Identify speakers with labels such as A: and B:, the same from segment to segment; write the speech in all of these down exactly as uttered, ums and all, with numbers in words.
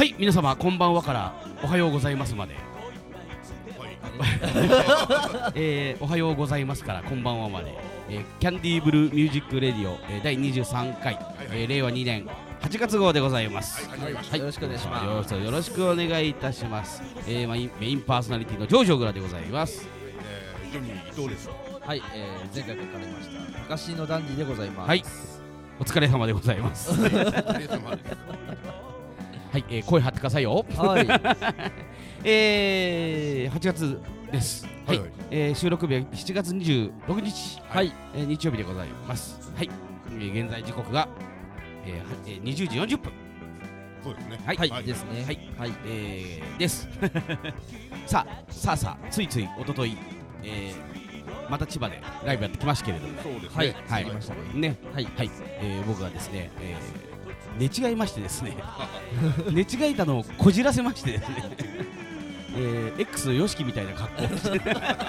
A: 、皆様こんばんはからおはようございますまで、えー、おはようございますからこんばんはまで、えー、キャンディーブルーミュージックレディオ、えー、だいにじゅうさんかい、はいはい、えー、れいわにねんはちがつ号でございます。
B: はい、はい、よろしくお願いします。
A: よろしく、よろしくお願いいたします。えー、まあ、メインパーソナリティのジョージョグラでございます。
B: えー、ジョニー伊藤です。
C: はい、えー、前回書かれました昔のダンディでございます。
A: はい、お疲れ様でございます。はい、えー、声張ってくださいよ。はい。えー、はちがつです。はい、はい、えー、収録日はしちがつにじゅうろくにち、はい、えー、日曜日でございます。はい、えー、現在時刻が、えー、にじゅうじよんじゅっぷん。
B: そうですね。
C: はい、はい、ですね。
A: はい、はい、えー、です。さあ、さあさあ、ついついおととい、えー、また千葉でライブやってきましたけれども、
B: そうですね。
A: はい、はい、
C: ましたね。
A: ね、はい、はい、えー、僕がですね、えー、寝違いましてですね、寝違えたのをこじらせましてですね、えー、X のヨシキみたいな格好をして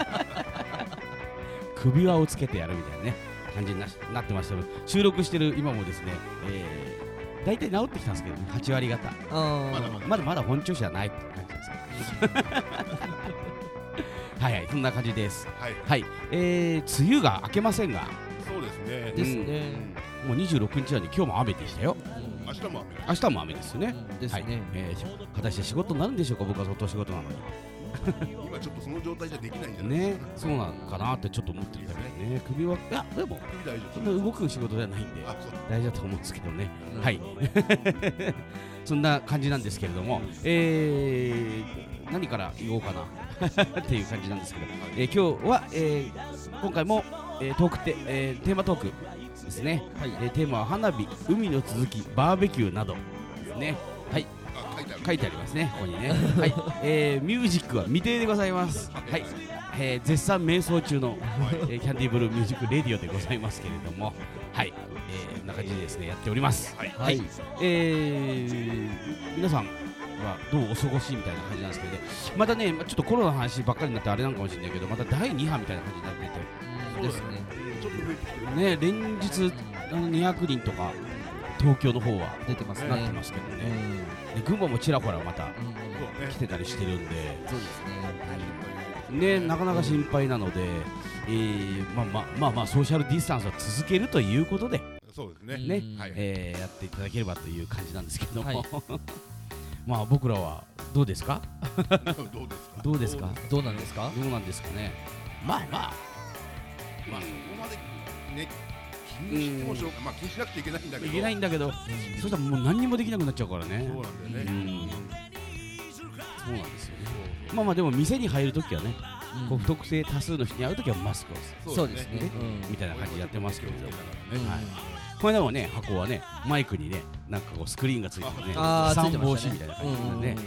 A: 首輪をつけてやるみたいなね感じに な, なってましたけど、収録してる今もですね、えー、大体治ってきたんですけどね、はちわりがた、あまだまだまだまだ本調子じゃないって感じですけどはいはい、そんな感じです。はい、はい、えー、梅雨が明けませんが、
B: そうですね。
C: ですね。
A: もうにじゅうろくにちなんで今日も雨でしたよ。
B: 明日も雨。
A: 明日も雨ですよね。
C: ですね。
A: はい、えー、果たして仕事になるんでしょうか、僕は外仕事なのに。
B: 今ちょっとその状態じゃできないんじゃない
A: ですかね。そうなのかなってちょっと思ってるんだけどね。首は、いやでも
B: 首大丈夫。
A: そんな動く仕事じゃないんで大丈夫だと思うんですけどね。はい。そんな感じなんですけれども、えー、何から言おうかなっていう感じなんですけど、えー、今日は、えー、今回も、えー、トークテ、えー、テーマトークですね。はい、えー、テーマは花火、海の続き、バーベキューなどですね。はい。書いてありますね、ここにね。はい、えー、ミュージックは未定でございます。はい、えー、絶賛瞑想中の、えー、キャンディーブルーミュージックレディオでございますけれども、はい、えー、こんな感じでですねやっております。はい、はい、えー、皆さんはどうお過ごしみたいな感じなんですけどね、またね、ちょっとコロナの話ばっかりになってあれなんかもしれないけど、まただいに波みたいな感じになっててですね、
B: ちょっと増えてきてる
A: ね、連日あのにひゃくにんとか東京の方は
C: 出てますね、
A: なってますけどね、で群馬もちらほらまた来てたりしてるんで、
C: そうです
A: ね、ね、なかなか心配なので、えー、まあまあまあまあソーシャルディスタンスは続けるということで、
B: そうですね、
A: ね、えー、やっていただければという感じなんですけども、はい、まあ僕らはどうですかどうですか
C: どうなんですか
A: どうなんですかね、まあまあ
B: まあそこまでね気にしてもしょうか、まあ気にしなくちゃいけないんだけど、
A: いけないんだけど、そしたらもう何にもできなくなっちゃうからね。
B: そうなんだよね。
A: そうなんですよね。まあまあでも店に入るときはね、こう不特定多数の人に会うときはマスクを
C: そうですね
A: みたいな感じでやってますけど、これでもね、箱はね、マイクにね、なんかこうスクリーンがついてるね、散防止みたいな感じでね。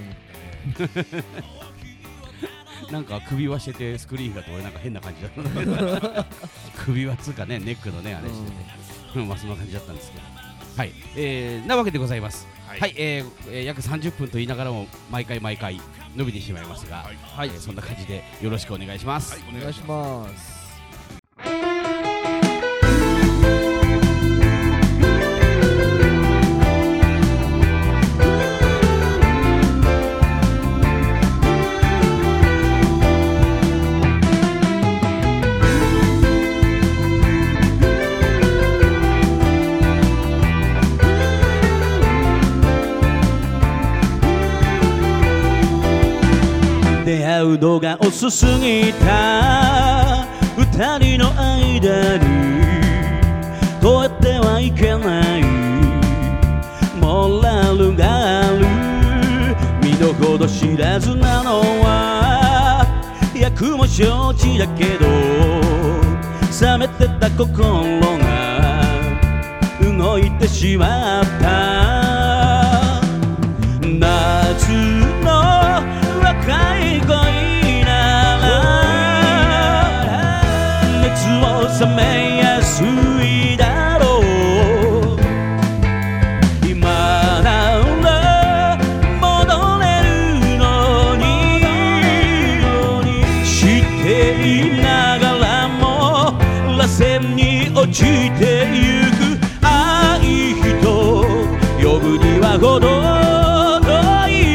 A: なんか首輪しててスクリーンがと俺なんか変な感じだった首輪つうかね、ネックのねあれしてて、まあそんな感じだったんですけど、はい、えー、なわけでございます。はい、はい、えー、約さんじゅっぷんと言いながらも毎回毎回伸びてしまいますが、はい、はい、えー、そんな感じでよろしくお願いします。
C: はい、お願いします。
D: 出会うのが遅すぎた二人の間に越えてはいけないモラルがある。身の程知らずなのは役も承知だけど、冷めてた心が動いてしまった。夏の若い恋なら熱を冷めやすいだろう。今なら戻れるのに、していながらも螺旋に落ちてゆく愛と呼ぶには程遠い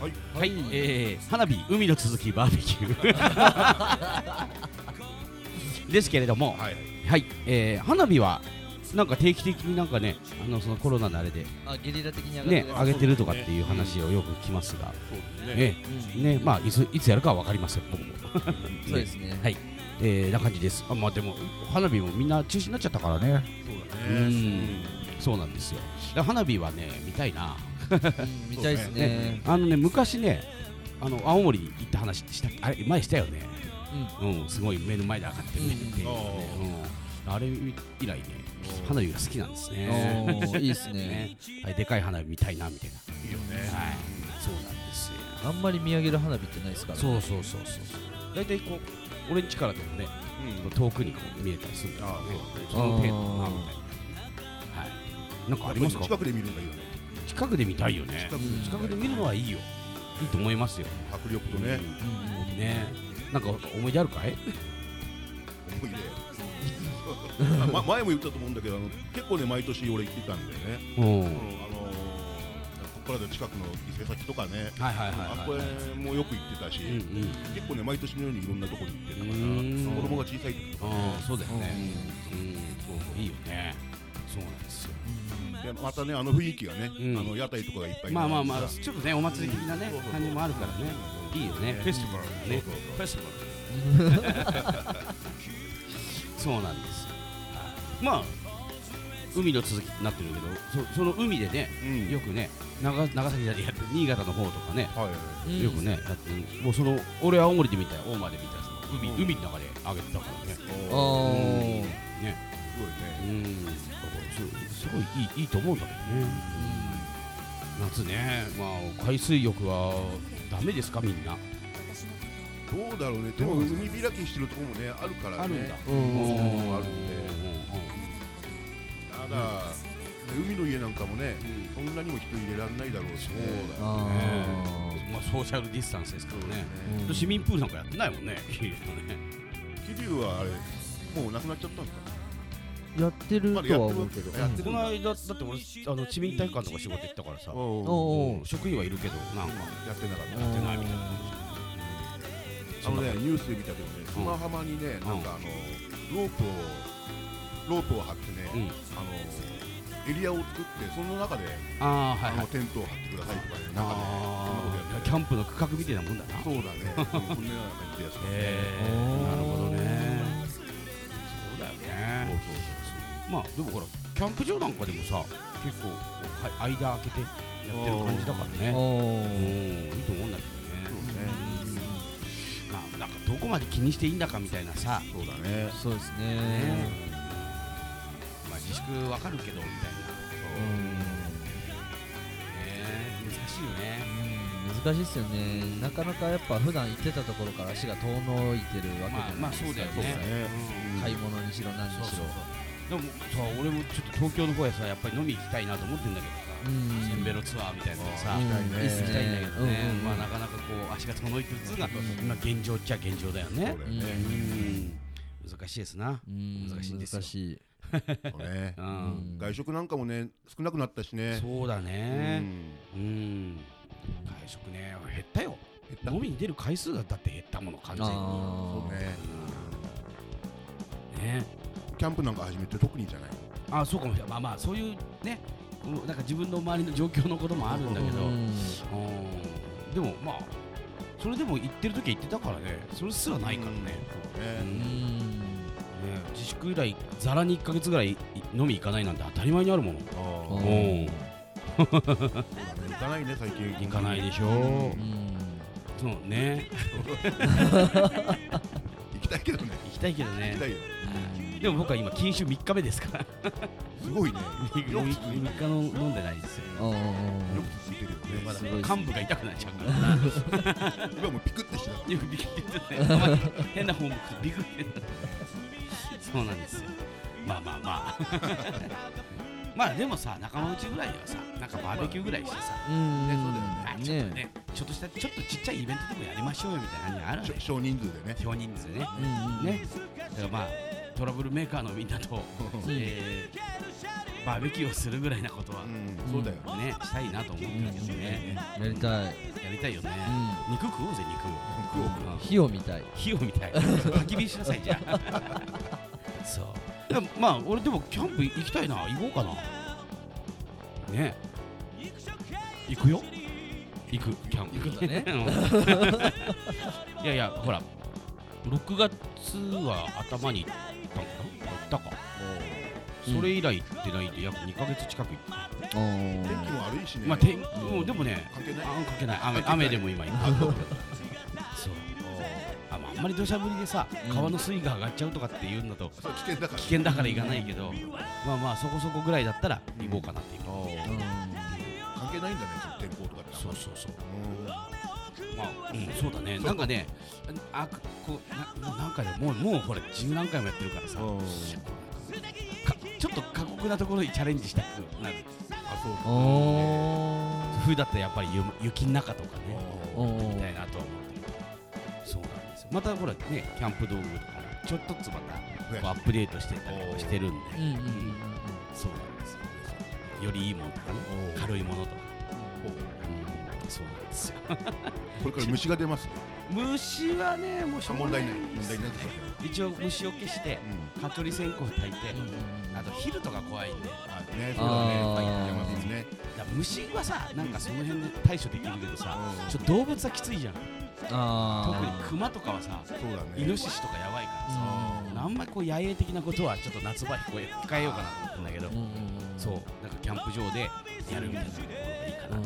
B: はい
A: はい、えー、花火海の続きバーベキューですけれども、
B: はい
A: はい、えー、花火はなんか定期的になんかね、あのそのコロナのあれで
C: あゲリラ的に上がって
A: ね
C: る
A: 上げてるとかっていう話をよく聞きますが、
B: そうですね
A: ねねまあいついつやるかは分かりません僕も。
C: そうですね
A: はい、えー、な感じです。あまあでも花火もみんな中止になっちゃったからね。
B: そうだね
A: うんそうなんですよ。だから花火はね見たいな。
C: うん見たいですね
A: あのね昔ねあの青森に行った話したあれ前したよね。うんすごい目の前で上がってるねっていうね。うんあれ以来ね花火が好きなんですね。
C: おーいいですね
A: ねはいでかい花火見たいなみたいな。
B: いいよね
A: はいそうなんですよ。
C: あんまり見上げる花火ってないですからね
A: そうそうそうそう。だいたいこう俺ん家からでもね遠くにこう見えたりするんだけどね。その程度かなみたいな。はいなんかありますか。
B: 近くで見るのがいいよね
A: 近くで見たいよね。
B: 近くで
A: 近くで見るのはいいよ。いいと思いますよ。
B: 迫力とね
A: うんね。なんか思い出あるかい？
B: 思い出あま前も言ったと思うんだけどあの結構ね毎年俺行ってたんだよね
A: うん。
B: うんあのここからで近くの伊勢崎とかね
A: はいはいはい
B: あこ
A: はい。
B: れもよく行ってたし
A: うんうん。
B: 結構ね毎年のようにいろんなとこに行ってたか
A: うーん
B: ら子供が小さい時とかね
A: ああそうだよね。うんそうそういいよね。そうなんですよ。
B: でまたねあの雰囲気がね
A: うん
B: あの屋台とかがいっぱい
A: まあまあまあ
B: 並んでさ
A: ちょっとねお祭り的なね
B: そうそうそう
A: 感じもあるからね。いいよね。
B: ね
A: フェスティバルね。
B: そうそう
A: フェスティバル。そうなんですよ。まあ海の続きになってるけど、そその海でね、
B: うん
A: よくね、長長崎でやってる新潟の方とかね、
B: はい
C: うん
A: よくね、やってるもうその俺青森で見たよ、大間で見たその海
B: うん
A: 海の中で上げてたからね。
C: あ
B: おー
C: ー
A: ね、
B: すごいね
A: うん、だからすすごいいいいいと思うんだけどね。夏ね、まあ海水浴はダメですかみんな。
B: どうだろうねでも海開きしてるところもねあるからね
A: あるんだ。
C: うん
B: あるんでただ海の家なんかもねそんなにも人入れられないだろうしね
C: あ
A: まあソーシャルディスタンスですからね。
C: ー
A: 市民プールなんかやってないもんね。桐生のね
B: 桐生はあれもうなくなっちゃったんですか
C: やってるとは思うけど
B: まだやってる
A: この間だって俺あの市民体育館とか仕事行ったからさ、
B: お
C: おー
A: 職員はいるけどなんか
B: やってなかった
A: やってないみたいな。
B: あのねニュースで見たけどね砂浜にねなんかあのロープをロープを張ってね
A: うん。
B: あのエリアを作ってその中で
A: ああはいはい。
B: あのテントを張ってくださいとかねなんかねそんなことやって
A: あーキャンプの区画みたいなもんだな。
B: そうだねこんなような感じでやつ
A: えー、なるほどね。そうだよね。まあでもほらキャンプ場なんかでもさ結構はい間開けてやってる感じだからね。
C: お
A: うん
C: ー
A: いいと思うんだけどね。
B: そうね
A: うんまあなんかどこまで気にしていいんだかみたいなさ。
B: そうだね
C: そうです
A: ね
C: ね
A: まあ自粛わかるけどみたいな。
C: うん
A: ね難しいよね。
C: うん難しいっすよねなかなかやっぱ普段行ってたところから足が遠のいてるわけじゃないですか
A: まあまあそうだよ
B: そうだ
A: ね。
B: ね
A: うん
C: 買い物にしろ何にしろ
A: でもさ俺もちょっと東京の方へさやっぱり飲み行きたいなと思ってんだけどさ、
C: うん
A: センベロツアーみたいなのさ、
C: うん
B: 行きたいね
C: いいっす
A: 行きたいんだけどね、
C: うんうんうん
A: まあなかなかこう足が遠のいてるっつうのが、
C: うん
A: 今現状っちゃ現状だよね
B: そう。だよね
A: うん難しいですな。
C: うん
A: 難しいですよ
C: 難しい
B: そうね
A: う
C: うんん
B: 外食なんかもね少なくなったしね
A: そうだ
B: う
A: ね。
B: ん
A: うん。外食ね減ったよ。
B: 減った
A: 飲みに出る回数がだって減ったもの完全に。
C: あ
B: そうね
A: ね。
B: キャンプなんか始めて特にじゃない
A: あそうかもしれない。まあまあそういうね、うんなんか自分の周りの状況のこともあるんだけど。
C: うん
A: うんでもまあそれでも行ってる時は行ってたからねそれすらないからね、
B: そうね
A: うん
C: うん
A: ね自粛以来ざらにいっかげつぐらい飲み行かないなんて当たり前にあるもの
B: あ
C: うん
A: うん
B: そうだね行かないね最近
A: 行かないでしょ、
C: うん
A: そうね
B: 行きたいけどね
A: 行きたいけどね
B: 行きたいよ
A: でも僕は今禁酒みっかめですから
B: すごいねよく
A: みっ
B: 続いて
A: かの飲んでないですよ
C: うんうん
B: よく続いてるよね
A: まだ
C: すごいっす
A: 幹部が痛くなっちゃうからな
B: 今もうピクってしてた
A: よくビクってねたまに変な方向くとビクってそうなんですよまあまあまあまあでもさ仲間内ぐらいではさなんかバーベキューぐらいしてさ
C: うん
B: ねそうだよね
A: あちょっとねちょっとしたちょっとちっちゃいイベントでもやりましょうよみたいな感じがあるね
B: しょ少人数でね
A: 少人数でね
C: うんうん
A: ねだからまあトラブルメーカーのみんなと、えーバーベキューをするぐらいなことは
B: うんそうだよ
A: ねしたいなと思うんだけどね。
C: やりたい。
A: やりたいよね。肉食おうぜ肉。
B: 食おう
C: 火を見たい。
A: 火を見たい。焚き火しなさいじゃあ。そう。でもまあ俺でもキャンプ行きたいな。行こうかな。ね。行くよ。行くキャンプ。
C: 行くんだね。
A: いやいやほらろくがつは頭に行ったのかな。行ったか。それ以来行ってないで約にかげつ近く行った。
B: 天気も悪いしね。
A: まあ天うんでもね
B: 関係ない。
A: あ関係ない雨雨でも今行く。そう。あまああんまり土砂降りでさ川の水位が上がっちゃうとかっていうんだと
B: そう危険だから
A: 危険だから行かないけど、まあまあそこそこぐらいだったら行こうかなっていう。
B: 関係ないんだね天候とかって。
A: そうそうそう。まあうんそうだね。なんかねあこうななんかねもうもうこれ十何回もやってるからさ。ちょっと過酷なところにチャレンジしたくなる。
B: あそう。
A: 冬だったらやっぱり雪の中とかねみたいなとは思ってる。そうなんですよ。またほらねキャンプ道具とかちょっとずつまたアップデートしてたりとかしてるんで、そうなんですよ。よりいいものとかね軽いものとか、そうなんですよ。
B: これから虫が出ます。
A: 虫はねもうしょうが
B: 問題ない問題ない。
A: 一応虫除けして蚊取り線香を焚いて、あとヒルとか怖いんで。
B: あねそうだね。山ですね。
A: 虫はさなんかその辺で対処できるけどさ、ちょっと動物はきついじゃん。特にクマとかはさ、イノシシとかやばいからさ、あんまりこう野営的なことはちょっと夏場控えようかなと思ってんだけど、そうなんかキャンプ場でやるみたいなところがいいかな。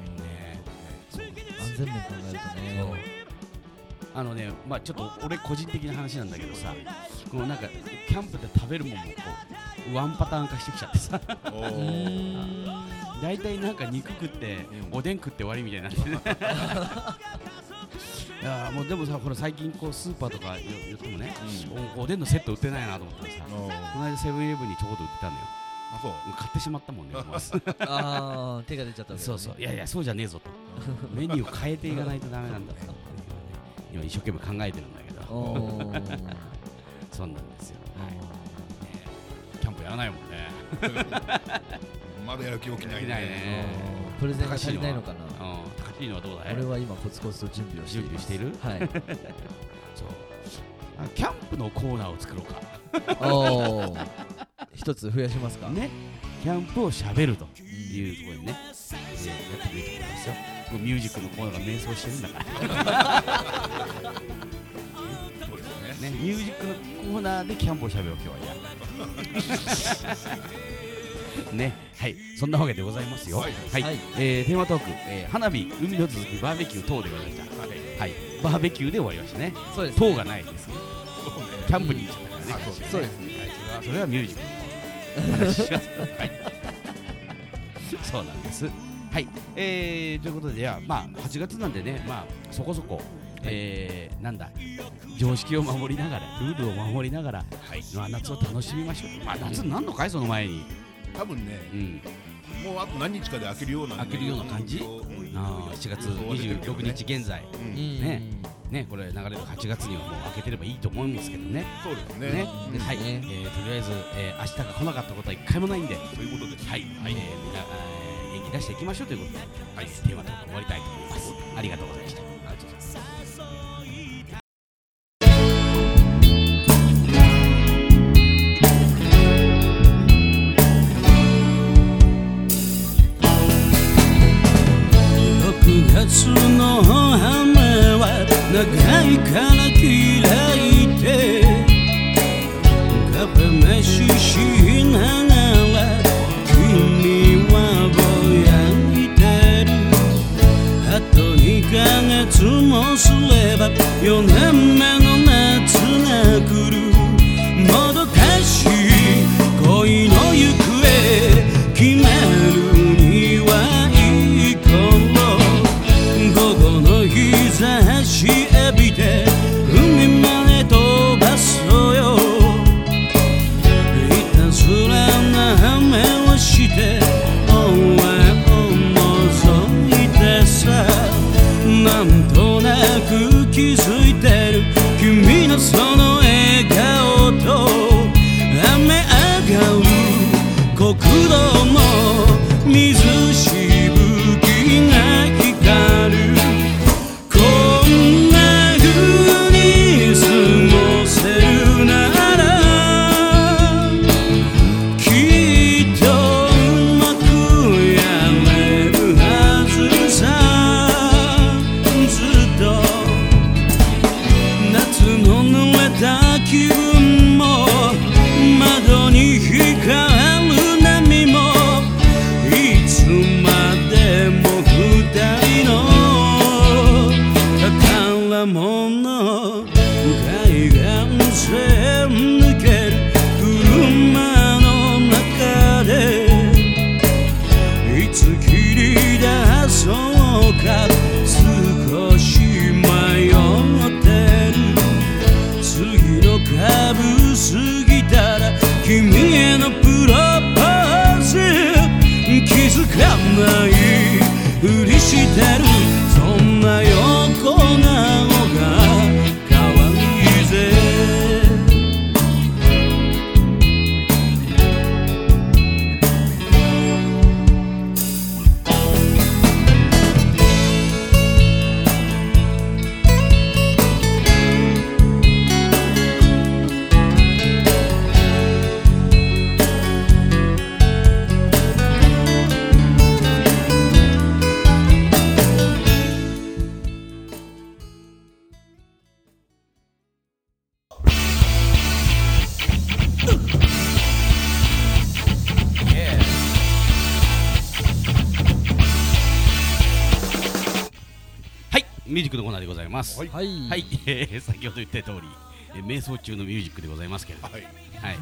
C: 安全面考えるとね。
A: あのねまあちょっと俺個人的な話なんだけどさ、このなんかキャンプで食べるもんもこうワンパターン化してきちゃってさ。大体なんか肉食っておでん食って終わりみたいになってね。いやもうでもさほら最近こうスーパーとか言ってもね、おでんのセット売ってないなと思ったらさ、この間セブンイレブンにちょこっと売ってたのよ。あそう買ってしまったもんね。
C: ああ手が出ちゃったわけね。
A: そうそういやいやそうじゃねえぞと。メニューを変えていかないとダメなんだと。今一生懸命考えてるんだけど。そうなんですよ。キャンプやらないもんね。
B: まだやる気起きない
A: ね。
C: プレゼンが足りないのかな。
A: 高木のはどうだい？
C: 俺は今コツコツと準備をしている。
A: 準備している？
C: はい。
A: そう。キャンプのコーナーを作ろうか。
C: おお。一つ増やしますか。
A: ね。キャンプをしゃべるというところでね、やってもいいと思いますよ。ミュージックのコーナーが迷走してるんだから。そうですね。ね、ミュージックのコーナーでキャンプをしゃべろう今日はや。ね、はい、そんなわけでございますよ。はい、はいはい、えー、テーマトーク、えー、花火、海の続き、バーベキュー等でございました。はい、はい、バーベキューで終わりましたね。そうです、ね。等がないです。キャンプに行っちゃったからね。そうですね。はい、それはミュージックの話します。はい。そうなんです。はい、えー、ということで、まあはちがつなんでね、まあそこそこ、えー、なんだ常識を守りながら、ルールを守りながら、はい、まあ夏を楽しみましょう。まあ夏になんのかいその前に。
B: 多分ね、うん、もうあと何日かで開けるような、
A: 開けるような感じ。ああ、しちがつにじゅうろくにち現在、うん、ね、ね、これ流れるはちがつにはもう開けてればいいと思うんですけどね。そうですね。ね、うん、はい、えー、とりあえず、えー、明日が来なかったことは一回もないんで、そういうことです。はい、はい、えー、みんな、えー、元気出していきましょうということで、はい、テーマトーク終わりたいと思います。ありがとうございました。ありがとうございます。夏の雨は長いから嫌いでカフェ飯しながら君はぼやいてるあとにかげつミュージックのコーナーでございます。
B: はい
C: はい
A: はい、えー先ほど言った通り、えー瞑想中のミュージックでございますけれど、
B: はい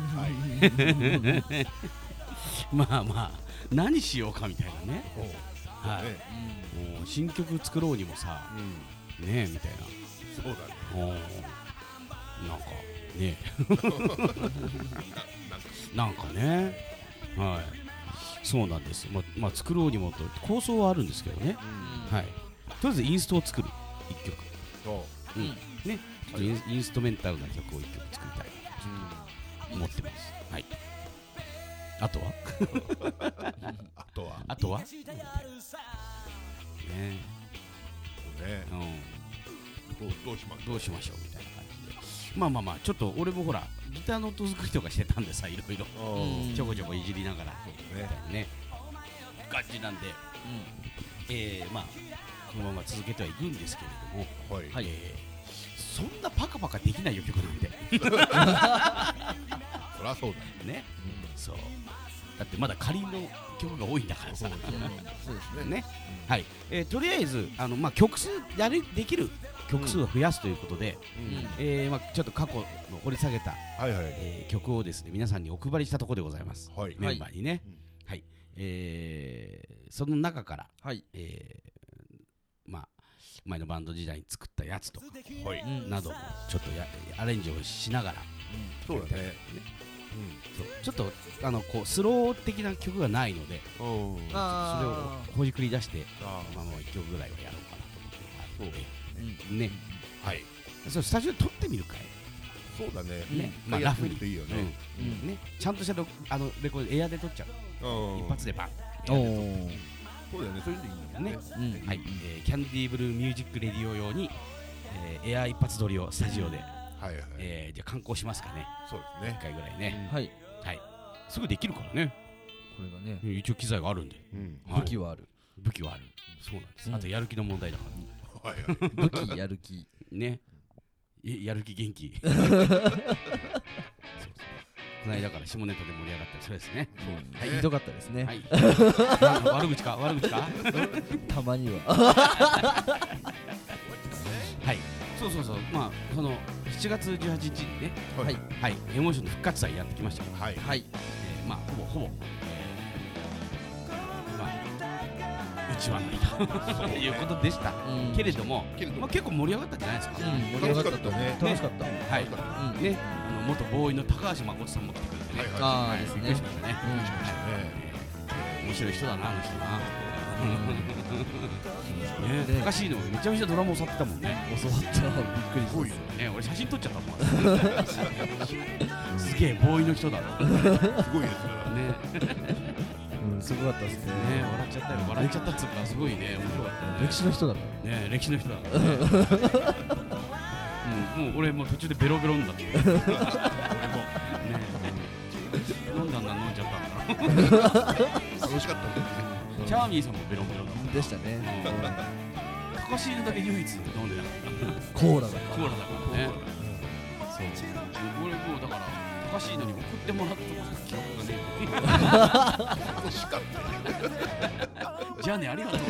A: はい。まあまあ何しようかみたいなね。
B: おう
A: はい。
B: ね
A: もう新曲作ろうにもさ、
B: うん
A: ねえみたい
B: そうだね
A: な。おーなんかね
B: な
A: なんかね、はい。そうなんです。まあまあ作ろうにもと構想はあるんですけどね。
B: うん
A: はい。とりあえずインストを作る一曲。
B: そう
A: うん。ね。ちょっとインインストメンタルな曲を一曲作りたいなと思ってます。はい。あとは？
B: あとは
A: あとは？ね。
B: ね
A: うん。
B: どうどうしましょ
A: どうしましょうみたいな感じで。まあまあまあちょっと俺もほらギターの音作りとかしてたんでさ、いろいろ
B: う
C: うん
A: ちょこちょこいじりながら
B: ね
A: みたいなね感じなんで、えー、まあこのまま続けてはいくんですけれども、
B: はい
C: はい
A: えーそんなパカパカできないよ曲なんで
B: そりゃそうだ
A: ね、そうだってまだ仮の曲が多いんだからさ
B: そうですね
C: そうです
A: ね、はい、えーとりあえずあの、まあ、曲数やるできる曲数を増やすということで、
B: うん
A: えーまあ、ちょっと過去の掘り下げた、
B: はいはい
A: えー曲をですね皆さんにお配りしたところでございます、
B: はい
A: メンバーにね、
B: うん
A: はいえーその中から、
C: はい
A: えーまあ、前のバンド時代に作ったやつとか
B: はい
C: うん
A: などもちょっとやアレンジをしながら
B: そうだね
A: そうちょっとあのこうスロー的な曲がないので
B: うんうん
A: それを
C: あ
A: ほじくり出して
B: あ
A: まあもういっきょくぐらいはやろうかなと思って
B: そう
A: る
C: ーうん
A: ね
B: はい
A: そうスタジオで撮ってみるかい
B: そうだね
A: ね
B: まあラフ
A: まあラフに
B: にといいよね
A: うんねちゃんとしたロあのレコードエアで撮っちゃう
B: うん
A: 一発でバン
C: おー
B: そうだよねそういうのいいんだよね
C: うん
A: はい、えーキャンディーブルーミュージックレディオ用に、えーエア一発撮りをスタジオで、
B: はいはい
A: えーじゃあ観光しますかね
B: そうですね
A: 一回ぐらいね、
C: はい
A: はいすぐできるからね
C: これがね
A: うん一応機材があるんで
B: うん
A: はい
C: 武器はある
A: 武器はあるそうなんです、
C: うん
A: あとやる気の問題だから
B: はいはい
C: 武器やる気
A: ねえやる気元気そうそうこの間から下ネタで盛り上がったりそうですね
B: はい
C: ひどかったですね
A: はい悪口か悪口か
C: たまには
A: はいそうそうそうまあそのしちがつじゅうはちにちにね
B: はい
A: はいエモーションの復活祭やってきましたけど
B: はい
C: はい
A: えーまあほぼほぼ、えーまあうちわないということでした
C: うん
A: けれども、
B: けれども
A: まあ、結構盛り上がったんじゃないですか、
C: うん盛り上がった
B: 楽しかったね
C: 楽しかった
A: はい
C: うん
A: ねあの元ボーイの高橋誠さんも来てくれてね、
B: はい
C: ああですね
A: びっくりしましたね、
C: うん
B: しましたね
A: えー面白い人だなあの人な、
C: ね
A: ね、高橋のめちゃめちゃドラムを教わってたもんね、
C: 教わったびっくり
B: すごいよ
A: ね、俺写真撮っちゃったもんすげえボーイの人だろうね
B: すごいですね
C: うんすごかったですね
A: 笑っちゃったよ笑っちゃったっつうかすごいね面白かったよね
C: 歴史の人だから
A: ね歴史の人だからねうん、もう俺もう途中でベロベロになってる俺もね飲んだんだ飲んじゃったんだろ
B: 楽しかったですね
A: うチャーミーさんもベロベロだもん
C: でしたね
A: 高橋だけ唯一飲んでなかった
C: コーラだ
A: コーラだからねそう俺もうだから高橋のに送ってもらったこと記憶がね
B: 楽しかった
A: じゃあねありがとう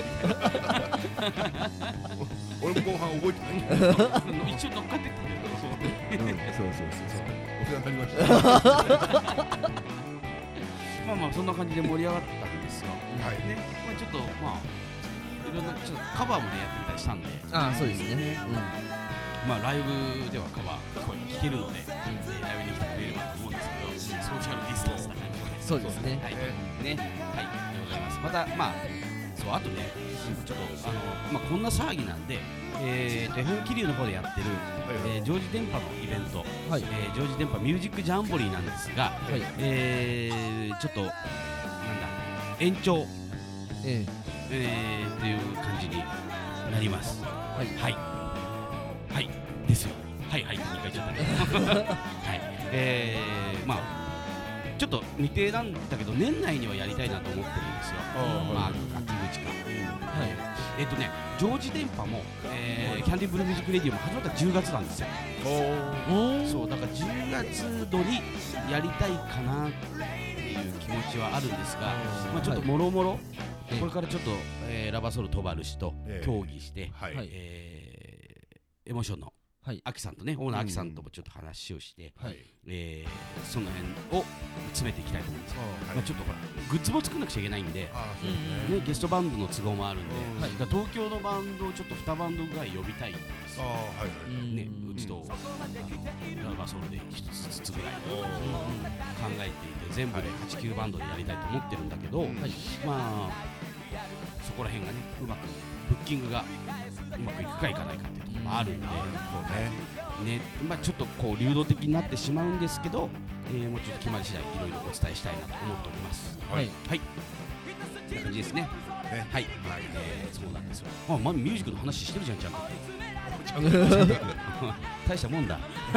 B: 俺も後半覚えてないけど
A: 一応乗っかってったんだけど
C: うんそうそうそう
B: お世話になりました
A: まあまあそんな感じで盛り上がったんですが
B: はい
A: ね、まあ、ちょっとまあいろんなちょっとカバーもねやってみたりしたんで
C: ああそうですね
A: まあライブではカバー声が聞けるので、えーライブに来てくれればと思うんですけどソーシャルディスタンスな感じで
C: そうですね
A: はいねはいでございますまたまあそうあとねちょっとあのまあこんな騒ぎなんでえーと エフエム 桐生の方でやってる、えー、ジョージ電波のイベント、
C: はい
A: えージョージ電波ミュージックジャンボリーなんですが、
C: はい
A: えーちょっとなんだ延長
C: え
A: えー、っていう感じになります。
C: はい
A: はい。はい。ですよ。はいはい。にかい言っちゃったね。はい。えー、まあちょっと未定なんだけど年内にはやりたいなと思ってるんですよ。
B: あー
A: まあ秋口か。はい。えっ、とね、ジョージ電波も、えーキャンディーブルーミュージックレディオも始まったじゅうがつなんですよ。
C: え
A: そうだからじゅうがつ撮りやりたいかなっていう気持ちはあるんですが、まあちょっともろもろ。これからちょっと、えーラバソルトバル氏と
B: ええ
A: 協議して、
B: はい
C: はい
A: えエモーションの
C: はい
A: アキさんとねオーナーアキさんともちょっと話をして、
C: はい
A: えーその辺を詰めていきたいと思うんですよ、
B: はい
A: まあ、ちょっとほらグッズも作んなくちゃいけないんで、
B: あそうです
C: うん
B: ね
A: ね、ゲストバンドの都合もあるんで、
B: うん
A: はいだから東京のバンドをちょっとにバンドぐらい呼びたいんです
B: あ
A: よ、
B: はいはい
A: ね、うちと、あのラバーソウルでひとつずつぐらい考えていて全部ではちきゅうバンドでやりたいと思ってるんだけど、
B: うん
C: はい
A: まあそこら辺がねうまくブッキングがうまくいくかいかないかっていうところもあるんで、
B: そうね
A: ねまあ、ちょっとこう流動的になってしまうんですけど、えーもうちょっと決まり次第いろいろお伝えしたいなと思っております。
C: はい
A: はいこんな感じですね。
B: ね
A: はい、はいえーそうなんですよ。あ、まあ、ミュージックの話してるじゃんちゃんと。大したもんだ。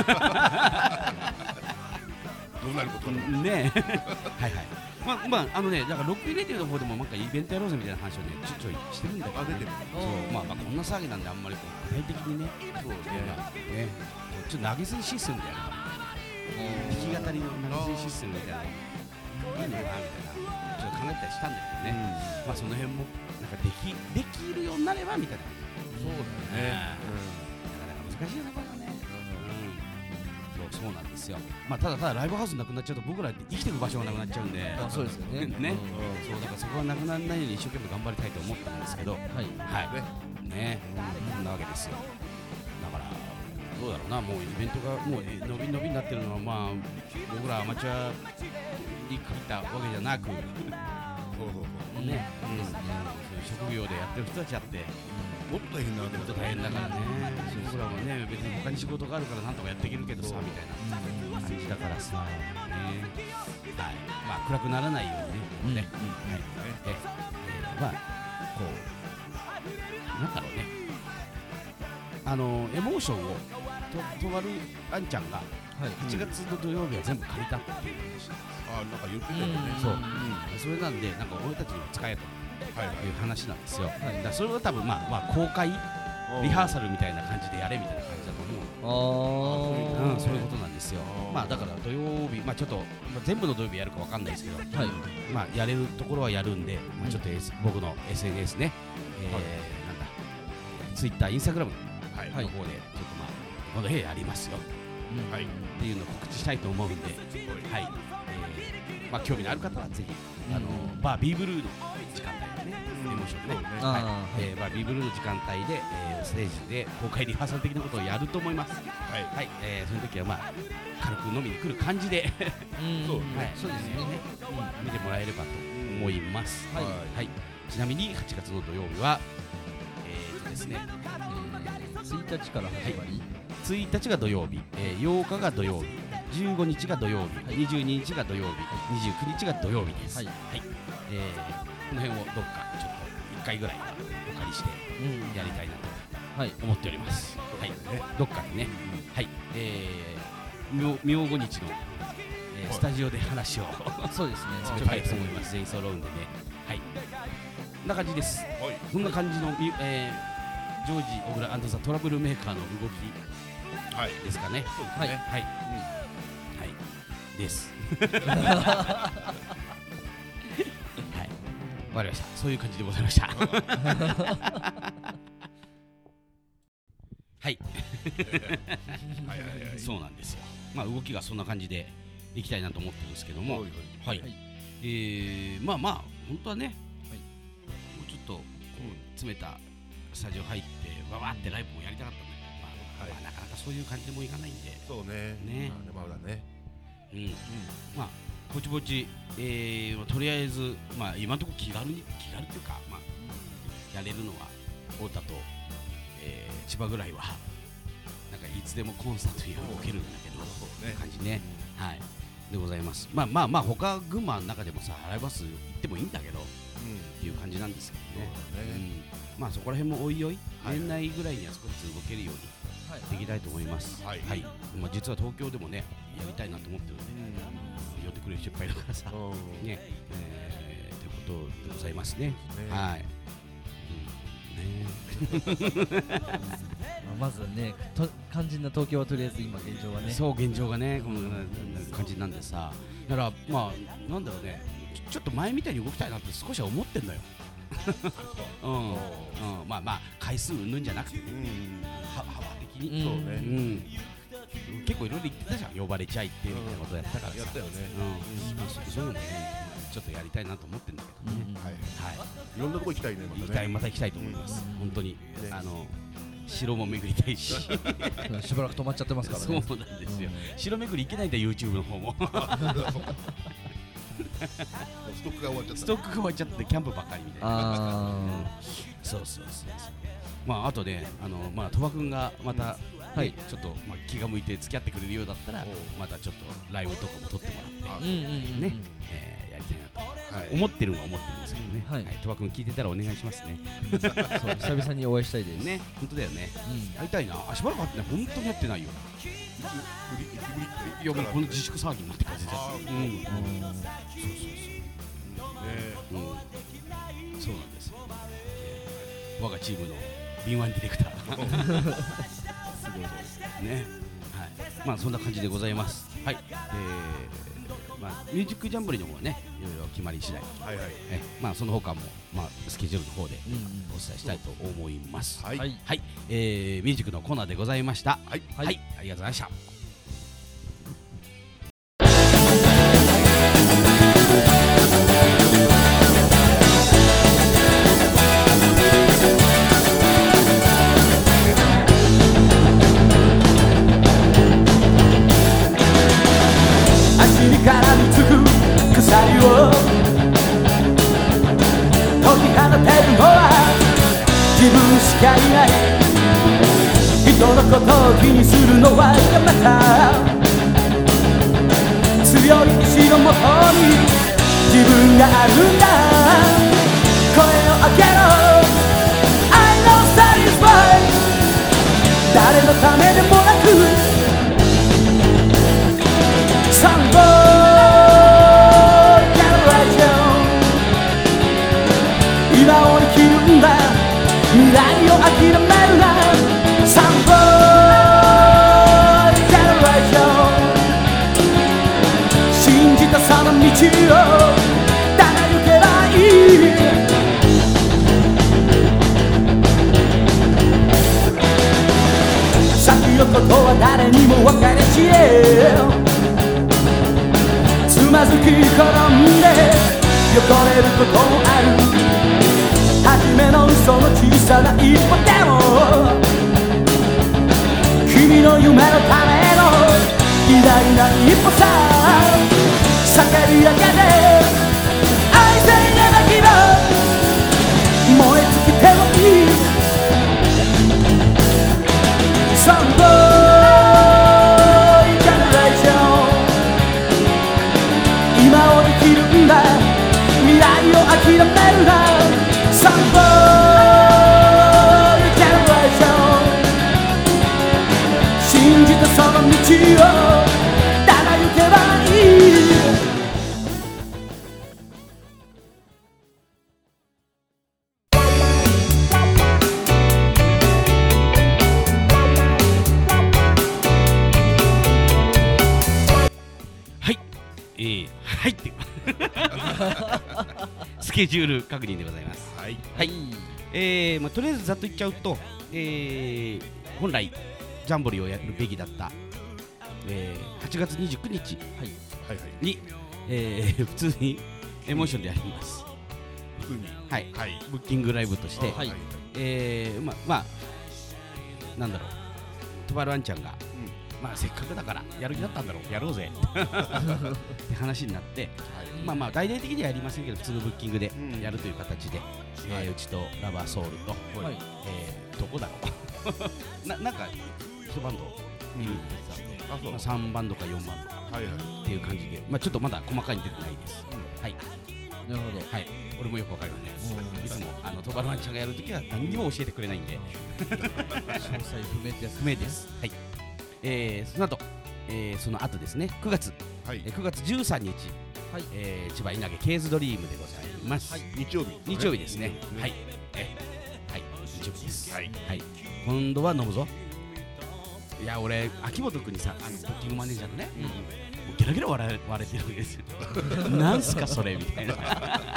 B: どうなることか
A: ねえはいはい。まあまああのねだからロックイレディオの方でもなんかイベントやろうぜみたいな話をねちょいちょいしてるんだけど、
B: あ出てる
A: そうまあまあこんな騒ぎなんであんまりこう具体的にね
B: そうね
A: ねちょっと投げ銭システムみたいな弾き語りの投げ銭システムみたいなのいいのかなみたいなちょっと考えたりしたんだけどね、まあその辺もなんかできできるようになればみたいな
B: そうだよね
A: なかなか難しいよねこれはね、うん、そうそうなんですよまあただただライブハウスなくなっちゃうと僕らって生きていく場所がなくなっちゃうんで
C: あそうですよね
A: ね
C: うん
A: そうだからそこがなくならないように一生懸命頑張りたいと思ったんですけど
C: はい
A: はいねそんなわけですよだからどうだろうなもうイベントがもう伸び伸びになってるのはまあ僕らアマチュアに限ったわけじゃなく
B: そうそうそう
A: ね、うん、そういう職業でやってる人たちだって
B: もっと大変なんだ
A: もっと大変だからね僕らもね別に他に仕事があるからなんとかやっていけるけどさみたいな感じだからさねはいまあ暗くならないようにね、ねはいええーまあこうなんだろうねあのエモーションをととわるあんちゃんが
C: はい
A: はちがつの土曜日は全部借りたっていう話
B: あなんか言ってたよね
A: そう
B: うん
A: それなんでなんか俺たちにも使えと
B: はいはい
A: いう話なんですよ、
C: い
A: だからそれは多分まあまあ公開リハーサルみたいな感じでやれみたいな感じだと思う
C: あ
A: うん、そういうことなんですよ
B: あー
A: まあだから土曜日まあちょっと、まあ、全部の土曜日やるかわかんないですけど、
C: はい
A: まあやれるところはやるんで、まあ、ちょっと、S 僕の エスエヌエス ね、えー
B: はい
A: なんだツイッター、インスタグラム
B: はい
A: の方でちょっとまあこの部屋やりますよ
B: はい
A: っていうのを告知したいと思うんで、はいえーまあ、興味のある方はぜひ、あのバービーブルーの時間帯でね、エモーションね、
C: あ
A: はい
C: ー
A: えーバービーブルーの時間帯で、えーステージで公開リハーサル的なことをやると思います。
B: はい
A: はい、えーその時はまあ軽く飲みに来る感じで
C: うん
B: そう
A: はい
C: そうですね
A: 見てもらえればと思います。
C: はい
A: はい、ちなみにはちがつの土曜日は、えーとですね、
C: えーついたちから始まり
A: ついたちが土曜日、えーようかが土曜日、じゅうごにちが土曜日、にじゅうににちが土曜日、にじゅうくにちが土曜日です。
C: はい
A: えーこの辺をどっかちょっといっかいぐらいお借りして
C: うん
A: やりたいなと
C: はい
A: 思っております。はい、どっかにね、はい、えー、明明後日の、えー
B: はい
A: スタジオで話を
C: そうですね
A: 詰めたいと思います。全員揃うんでね。はい。こんな感じです。
B: はい
A: こんな感じの、みえー、ジョージ・オグラ&ザ・トラブルメーカーの動き
B: はい
A: ですかね。
B: そうです
A: はい。
B: ね
A: はい。はい。です。はい。わかりました。そういう感じでございました。はい。
B: はいはいはい
A: そうなんですよ。まあ動きがそんな感じでいきたいなと思ってるんですけども、
B: はい
A: はい。
C: はい
A: えー、まあまあ本当はね、もうちょっとこう詰めたスタジオ入ってわわってライブもやりたかったんだけど、まあ
B: はい
A: まあなかなかそういう感じでもいかないんで、
B: そうね
A: ね
B: まあまだね
A: うん、まあぼちぼち、えー、とりあえずまあ今のところ気軽に気軽っていうかまあやれるのは太田と、えー、千葉ぐらいはなんかいつでもコンサートには動けるんだけど、
B: そうね
A: 感じね、はいでございます。まあまあまあ他群馬の中でもさライブハウス行ってもいいんだけどっていう感じなんですけどね。
B: そうだね
A: うん、まあそこら辺もおいおい、
B: はい
A: 年内ぐらいには少しずつ動けるように
C: はい
A: できたいと思います。
B: はい
A: まあ実は東京でもねやりたいなと思ってるんで、呼んでくれる人いっぱいいるからさ、
B: うん
A: ね、えー、ということでございますね。
B: ね
A: はい。うんね
C: まあまずはねと肝心な東京はとりあえず今現状はね
A: そう現状がねこの感じなんでさ、だからまあなんだろうね、ちょちょっと前みたいに動きたいなって少しは思ってんのよ。うん、うん、まあまあ回数うんぬんじゃなくてね、
B: うん
A: は幅的に、
B: そうね、
A: うん結構いろいろ言ってたじゃん、呼ばれちゃいってみたいなことやったからさ、
B: やったよね、
A: うんまあ、そそういうのもねちょっとやりたいなと思ってるんだけどね、
B: はい、
A: はい、
B: いろんなとこ行きたいね、またね。
A: 行きたい、また行きたいと思います、本当に、あの城も巡りたいし
C: しばらく止まっちゃってますからね。
A: そうなんですよ、城巡り行けないんだ YouTube の方も
B: ストックが終わっちゃった。
A: ストックが終わっちゃってキャンプばっかりみたいな。
C: あ
A: そうそうそうそう。まああとであのまあ鳥羽くんがまた、
C: うん、はい、
A: ちょっとまあ気が向いて付き合ってくれるようだったらまたちょっとライブとかも撮ってもらって
C: うんうんうん
A: ね、えー、やりたいなと、はい、思ってるのは思ってるんですけどね。はいはい、鳥羽くん聞いてたらお願いしますね。
C: そう久々にお会いしたいです
A: ね。本当だよね。
C: うん、
A: 会いたいな。あしばらく会ってない。本当に会ってないよ。いやもうこの自粛騒ぎになってから出ちゃって。うん。うん。そうそうそう。ね。うん。そうなんですよ。我がチームの敏腕ディレクター。すごいですね。はい。まあそんな感じでございます。はい。えー、まあミュージックジャンボリーの方はね、いろいろ決まり次第。はいはい。えまあその他もまあスケジュールの方でお伝えしたいと思います。はい。はい。えー、ミュージックのコーナーでございました。はい。はい。ありがとうございました。人のことを気にするのはやめた。強い意志のもとに自分があるんだ。声を上げろ I know satisfied。 誰のためでもなく Sunboy Generation。 今を生きるんだ。未来を諦めるな。信じたその道をただ行けばいい。先のことは誰にも分かり知恵。つまずき転んで汚れることもある。初めの嘘の小さな一歩でも君の夢のための偉大な一歩さ。叫び上げて I say never give up。 燃え尽きてもいい。 Sunboy Generation。 今を生きるんだ。未来を諦めるな。 Sunboy Generation。 信じたその道をただ行けばいい。はいえー、はいってスケジュール確認でございます。はい、はいえーまあ、とりあえずざっと言っちゃうと、えー、本来ジャンボリーをやるべきだった、えー、はちがつにじゅうくにちに、はいはい、えー、普通にエモーションでやります。普通に、はいはい、ブッキングライブとして、はいえー、まあまあなんだろう、とばるあんちゃんが、うん、まあせっかくだからやる気だったんだろう、やろうぜって話になって、はい、まあまあ大々的にはやりませんけど普通のブッキングでやるという形で、うんえーはい、うちとラバーソウルと、はいえー、どこだろうな、なんか一バンドいるんですよ、うんまあ、さんバンドかよんバンドか、はいはい、っていう感じで、まあ、ちょっとまだ細かいに出てないです、うん、はいなるほど、はい、俺もよくわかるよね、いつもあのとばるまんちゃんがやるときは何にも教えてくれないんで詳細不明ってやつ不明です、はいえー、その後、えー、その後ですねくがつ、はいえー、くがつじゅうさんにち、はいえー、千葉稲毛ケーズドリームでございます、はい、日曜日日曜日ですね、ねはいえー、はい日曜日です、はいはい、今度は飲むぞ。いや俺秋元君にさあのブッキングマネージャーのね、うん、もうゲラゲラ笑われてるわけですよなんすかそれみたいな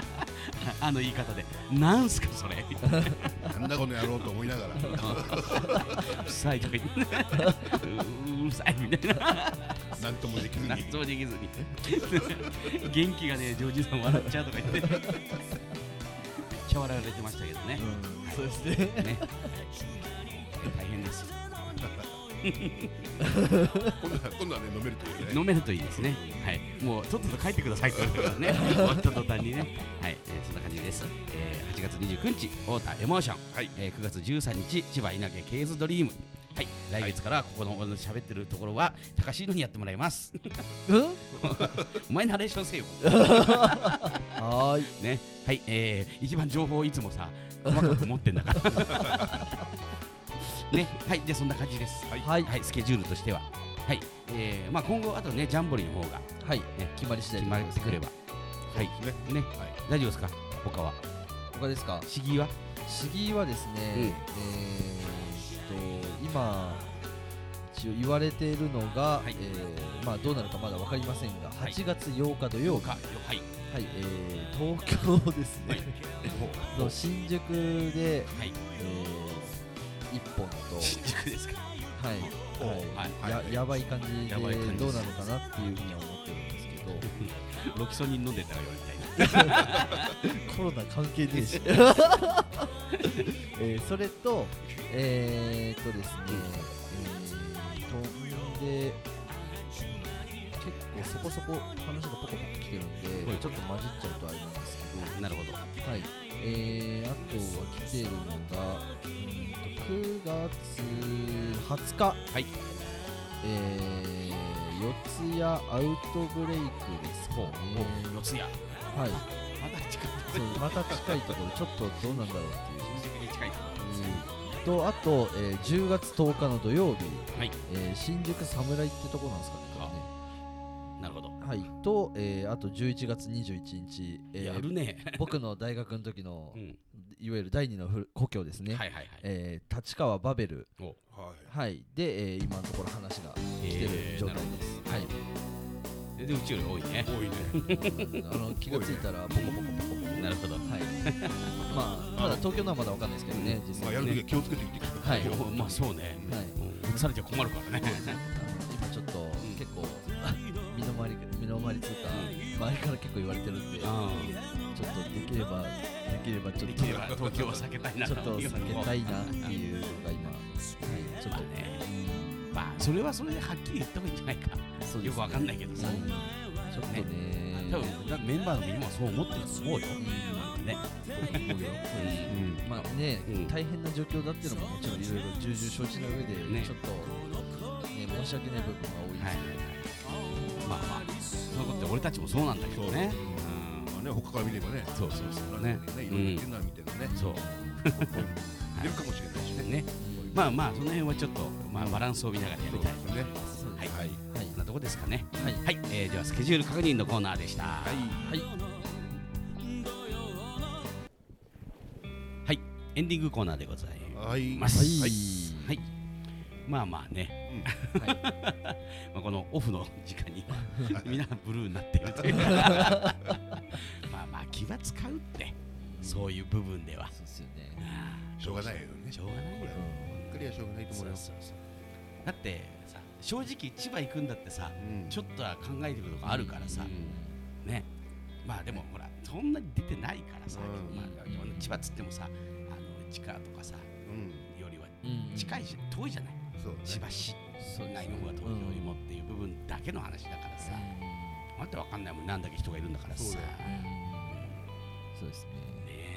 A: あの言い方でなんすかそれ
B: なんだこの野郎と思いながら
A: うるさいとか言ってうるさいみたいな
B: なんともできずに
A: なんともできずに元気がねジョージさん笑っちゃうとか言ってめっちゃ笑われてましたけどね、
C: うん、そうですね
A: ね大変です
B: 今度は今度はね飲めるというね
A: 飲めるといいですね。はい、もうとっとと帰ってくださいということね。終わった途端にね。はい、えー、そんな感じです。えー、はちがつにじゅうくにち太田エモーション。はい、えー、くがつじゅうさんにち千葉稲毛ケーズドリーム。はい、来月からここの俺の喋ってるところは高橋野にやってもらいます。
C: うん
A: お前ナレーションせよ。
C: はーい
A: ね、はい、えー、一番情報をいつもさ細かく持ってんだから。ね、はい、でそんな感じです。
C: はい、
A: はい、スケジュールとしては。はい、えー、まあ今後あとねジャンボリーの方が
C: はい、
A: ね
C: 決まり次第
A: 決まってくれば、はい
B: そうですね
A: ね、
B: はい
A: 大丈夫ですか他は
C: 他ですか。
A: 市議は
C: 市議はですね、
A: うん
C: えーっと今一応言われているのが、
A: はい
C: えーまあどうなるかまだわかりませんが、
A: はい
C: はちがつようか土曜日、
A: かはい
C: はい、えー、東京ですね、
A: はい
C: の新宿で、
A: はい
C: えー、いっぽんと、
A: 新宿ですか
C: はい
B: お
C: はい
B: はい
C: ややばい感じで
A: やばい感じです
C: どうなのかなっていうふうには思ってるんですけど
A: ロキソニン飲んでたらよみたいな
C: コロナ関係ねえし、えー、それとえー、っとですね、えー、飛んで結構そこそこ話がポコポコ来てるんで、
A: はい
C: ちょっと混じっちゃうとあれなんですけど、
A: なるほど
C: はい、えー、あとは来てるのが、うんとくがつはつか、
A: はい
C: えー、四谷アウトブレイクですかね。
A: 四谷
C: はい、
A: まだ近い
C: そうまた近いところ、ちょっとどうなんだろうっていう。
A: 新宿に近いとこ
C: とあと、えー、じゅうがつとおかの土曜日、
A: はい
C: えー、新宿侍ってとこなんですかね、これね。
A: なるほど
C: はい、と、えー、あとじゅういちがつにじゅういちにち、えー
A: やるね
C: 僕の大学の時の、
A: うん
C: いわゆる第二のふ故郷ですね、
A: はいはいはい
C: えー立川バベル、
B: はい
C: はい、で、えー今のところ話が来てる状態です。
A: えーなるでうちより多いね
B: 多いね
C: はい、あの気がついたらポコポコポコポコ。
A: なるほど
C: はい。まあまだ東京のはまだわかんないですけどね、実際に。
B: まあやるときは気をつけていってください
C: はい
A: おまあそうね
C: はい。
A: うん移されちゃ困るからね
C: あの今ちょっと結構身の回り身の回りつうか周りから結構言われてるんで、ちょ
A: あ
C: っとできればできればちょっと
A: できれば東京は避けたいな
C: ちょっと避けたいなっていうのが今、はい、ちょっと
A: まあねまあそれはそれではっきり言った方がいいんじゃないか
C: そうですね
A: よくわかんないけどさ
C: うんちょっとね
A: 多分メンバーのみんなもそう思ってると思うよ
C: うん
A: ね
C: 思うよ
A: うん
C: まあね、
A: うん
C: 大変な状況だっていうのももちろんいろいろ重々承知の上で、
A: ね
C: ちょっと、ね、申し訳ない部分が多いです
A: はいはいはいまあまあそういうことって俺たちもそうなんだけどね
B: まあね他から見ればね
A: そうそうそう
B: ね
A: ね
B: いろんなっていうのは見てるね
A: そう
B: 出るかもしれないしね
A: ねまあまあその辺はちょっとまあバランスを見ながらやりたい
B: そうですね
C: そうです
A: はい
B: はい
C: はい
A: そんなとこですかね
C: はい
A: はいえーではスケジュール確認のコーナーでした
C: はい
A: はいエンディングコーナーでござい
B: はい
A: ます
C: はい
A: はいまあまあね
C: はい
A: まあこのオフの時間にみんなブルーになってるというかまあまあ気は使うってそういう部分では
C: そうですよね
A: あ
B: しょうがないよね
A: ーしょうがないよ
B: ばっかりはしょうがないと思うよ
A: そうそうそうだってさ正直千葉行くんだってさ
B: うん
A: ちょっとは考えてることがあるからさ
B: うん
A: ねまあでもほらそんなに出てないからさ
B: うん
A: まあ千葉っつってもさあの地下とかさ
B: うん
A: よりは
C: うん
A: 近いし遠いじゃない
B: そうね
A: 千葉市
C: そう
A: 内の方が東京よりもっていう部分だけの話だからさまたわかんないもんなんだけ人がいるんだからさ
B: そうだよ
C: そうですね
A: ね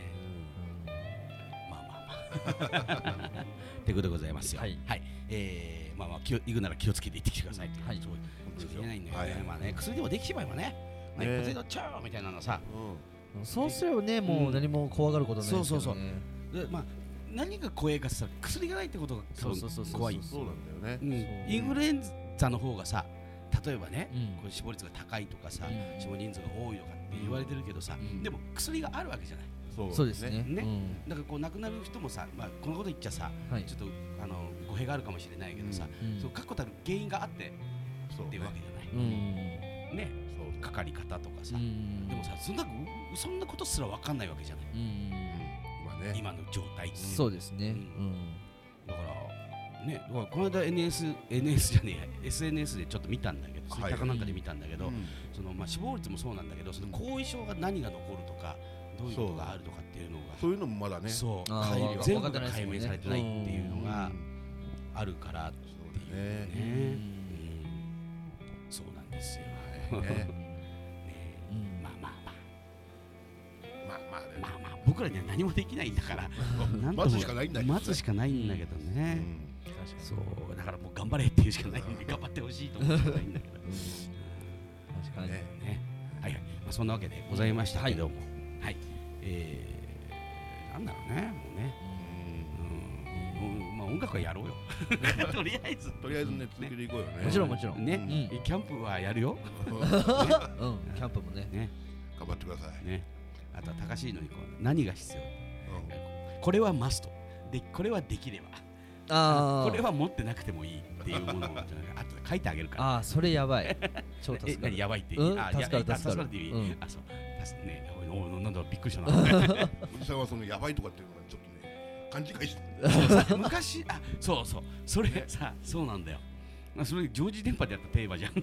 A: えまあまあまあってことでございますよ
C: はい
A: えーまあまあ気を行くなら気をつけて行ってきてください
C: はい
A: そう
B: 本当ですよ
A: 言えないんだよ
B: はい
A: ねまあね薬でもできちまえばねね
B: ね
A: 薬のチャーみたいなのさ
B: う
C: そうすればねもう何も怖がることないですよね
A: そうそうでまあ何が怖いかさ薬がないってことが
C: そうそうそうそう
A: 怖い
B: んそうなんだよね
A: うん
C: そう
A: インフルエンザの方がさ例えばね
C: うん
A: これ死亡率が高いとかさ
C: うん
A: 死亡人数が多いとかって言われてるけどさ
C: うん
A: でも薬があるわけじゃない
C: そうですね
A: ね
C: うん
A: だからこう亡くなる人もさまあこのこと言っちゃさ
C: はい
A: ちょっとあの語弊があるかもしれないけどさ
C: うん
A: そう確固たる原因があって
B: そう
A: っていうわけじゃない
C: うん
A: ね
B: そう
A: かかり方とかさ、
C: うん
A: でもさそんなそんなことすら分かんないわけじゃない、
C: うん
B: 今ね
A: 今の状態って。
C: そうですね。
A: う
C: うんん
A: だからね、だからこの間 エヌエス エヌエス じゃねえや エスエヌエス でちょっと見たんだけど、ツイッターかなんかで見たんだけど、
B: うん
A: そのまあ死亡率もそうなんだけど、その後遺症が何が残るとか、どういうことがあるとかっていうのが、
B: そういうのもまだね
A: そう
C: あー
A: 解明
C: わ
A: 全部が
C: 分かってないですもんね
A: 解明されてないっていうの
B: うん
A: があるからっていうね。
C: うん
A: うんそうなんですよ。
B: はいね
A: ね
C: うん
A: まあまあまあ
B: まあまあね
A: まあまあ僕らには何もできないんだからなんとも
B: 待つしかないんだけどね
A: 待つしかないんだけど
B: う
A: ね。
B: ん
A: そうだからもう頑張れっていうしかないんで頑張ってほしいと思うしかないんだけど。
C: 確かに。
B: ね
A: ね、はいはい、まあ、そんなわけでございましたけども、はい、えー、なんだろうね、もうね、うん、もうまあ音楽はやろうよ。とりあえず、
B: とりあえずね続けていこうよね
C: もちろんもちろん。
A: ね、
C: うん
A: キャンプはやるよ。
C: うん、キャンプもね。
A: ね、
B: 頑張ってください
A: ね、あとは高橋のにこう何が必要。
B: うん
A: これはマスト。で、これはできれば。
C: ああ。
A: これは持ってなくてもいいっていうものをあとで書いてあげるから。
C: ああ、それやばい。超助
A: え、
C: かる。
A: 何やばいって
C: うん
A: あ
C: 助かる
A: いや
C: 助かる
A: っていう
C: うん
A: あ、そう、助ね、おおなんだびっくりしたな。
B: おじさんはそのやばいとかっていうのがちょっとね勘違いして
A: そうさ昔あそうそうそれさそうなんだよ、まあ、それ常時電波でやったテーマじゃん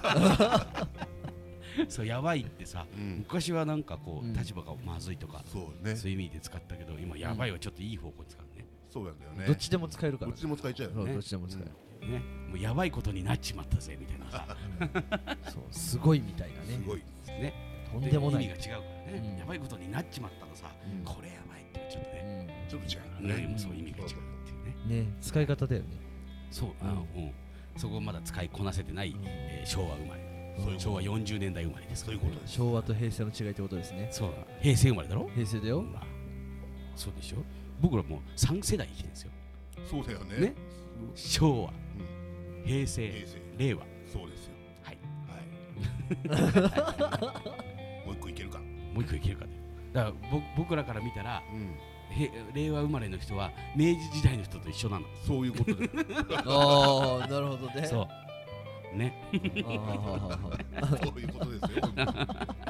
A: そうやばいってさ、
B: うん
A: 昔はなんかこう、
C: うん
A: 立場がまずいとか
B: そうね
A: そういう意味で使ったけど今やばいはちょっといい方向に使うね、
B: そうなんだよね
C: どっちでも使えるから
B: どっ。ちでも使えちゃうよね
C: そうどっちでも使える。
A: ねもうやばいことになっちまったぜみたいなさ
C: そう、すごいみたいなね。
B: すごい
A: ね
C: とんでもない。
A: 意味が違うからね、
C: うん
A: やばいことになっちまったのさ、
B: うん
A: これやばいってちょっと
C: う
A: ね、
C: ん
B: ちょっと違うよ
A: ね
B: ね
A: そう意味が違うっていうね
C: ね、使い方だよね。
A: そう、あのうん、そこまだ使いこなせてない、
C: うん
A: えー昭和生まれ、
C: そういう
A: 昭和よんじゅうねんだい生まれですから
B: そういうことです
C: 昭和と平成の違いってことですね。
A: そう平成生まれだろ、
C: 平成だよ。
A: ほらそうでしょ僕らもうさん世代生きてるんですよ
B: そうだよね
A: ね昭和
B: うん
A: 平成
B: 平成
A: 令和
B: そうですよ
A: はい
B: はいもう一個いけるか
A: もう一個いけるかねだからぼ僕らから見たら
B: うん
A: へ令和生まれの人は明治時代の人と一緒なの
B: そういうことで
C: ああ、なるほどね。
A: そうね
C: ああ
B: そういうことですよ本当に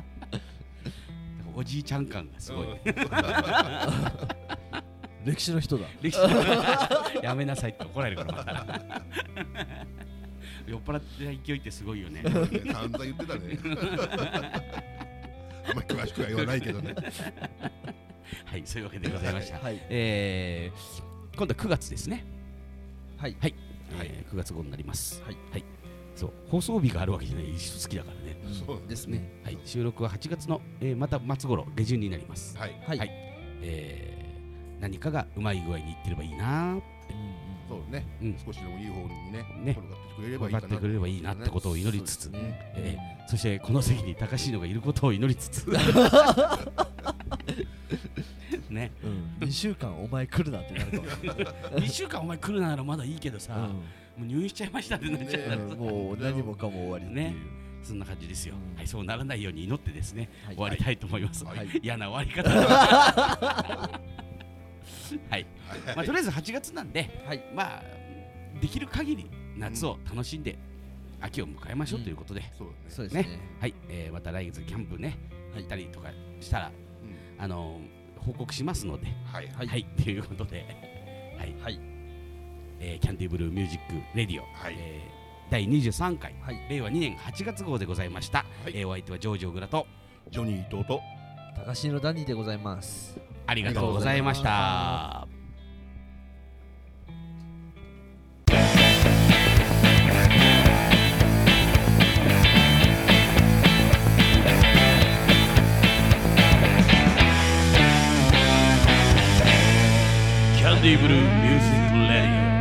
A: おじいちゃん感がすごい、
B: うん
C: 歴史の人だ。
A: 歴史やめなさいって怒られるからまた酔っ払ってる勢いってすごいよね
B: 散々言ってたねあんまり詳しくは言わないけどね
A: はいそういうわけでございました、
C: はい。
A: えー、今度はくがつですね
C: はい。
A: はい、えー、くがつ号になります
C: はい、
A: はい、そう放送日があるわけじゃない一緒好きだからね、
B: そう
C: ですね。
A: はい、収録ははちがつの、えー、また末頃下旬になります、
B: はい
C: はい。
A: はいえー何かがうまい具合にいってればいいなー
B: そうね
A: うん
B: 少しでもいい方にね
A: ね
B: 転がってくれればいいかな
A: 分かってくれればいいなってことを祈りつつ、
C: そうですね
A: えーそしてこの席に高志野がいることを祈りつつね
C: うん。にしゅうかんお前来るなってなるかも。
A: にしゅうかんお前来るならまだいいけどさ、もう入院しちゃいましたってなっちゃうからさ、
C: うんもう何もかも終わりっていう。
A: ねそんな感じですよ、
C: うん
A: はい、そうならないように祈ってですね、
C: はい
A: 終わりたいと思います、
C: はい
A: 嫌な終わり方はい、まあ、とりあえずはちがつなんで、
C: はい。
A: まあできる限り夏を楽しんで秋を迎えましょうということで、
B: そうだね
C: そうですね。
A: はい、えーまた来月キャンプね行ったりとかしたら、
B: うん
A: あのー報告しますので、
B: はい
A: は、
C: はいい
A: ということで、はい
C: はい。
A: えーキャンディーブルーミュージックレディオ、
B: はい
A: えーだいにじゅうさんかい、
C: はい。
A: 令和にねんはちがつ号でございました、
B: はい
A: えーお相手はジョージ・オグラと
B: ジョニー伊藤と
C: 高橋のダニーでございます。
A: ありがとうございまし
C: あ
A: た。キャンディーブルーミュージックレディオ